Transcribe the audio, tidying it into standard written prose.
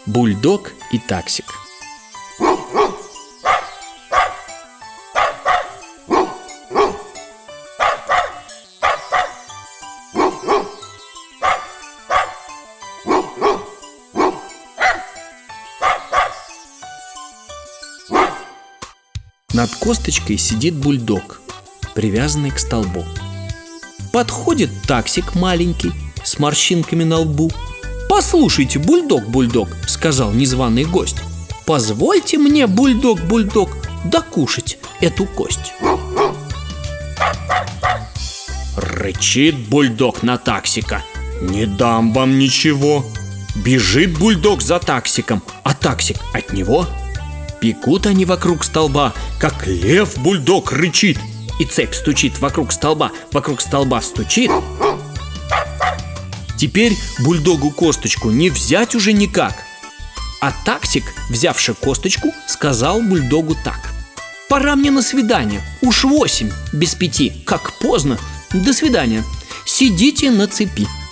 Бульдог и таксик. Над косточкой сидит бульдог, привязанный к столбу. Подходит таксик маленький с морщинками на лбу. «Послушайте, бульдог, — сказал незваный гость, — позвольте мне, бульдог, докушать эту кость». Рычит бульдог на таксика: «Не дам вам ничего». Бежит бульдог за таксиком, а таксик от него. Бегут они вокруг столба, как лев бульдог рычит, и цепь стучит вокруг столба стучит. Теперь бульдогу косточку не взять уже никак. А таксик, взявши косточку, сказал бульдогу так: «Пора мне на свидание, уж 8 без 5, как поздно, до свидания, сидите на цепи».